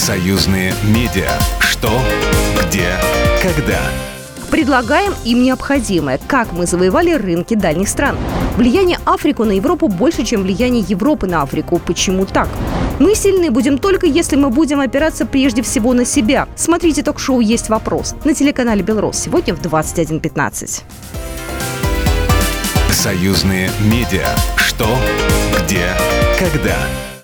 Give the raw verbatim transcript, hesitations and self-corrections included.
Союзные медиа. Что, где, когда. Предлагаем им необходимое. Как мы завоевали рынки дальних стран. Влияние Африки на Европу больше, чем влияние Европы на Африку. Почему так? Мы сильны будем только, если мы будем опираться прежде всего на себя. Смотрите ток-шоу «Есть вопрос» на телеканале «Белрос» сегодня в двадцать один пятнадцать. Союзные медиа. Что, где, когда.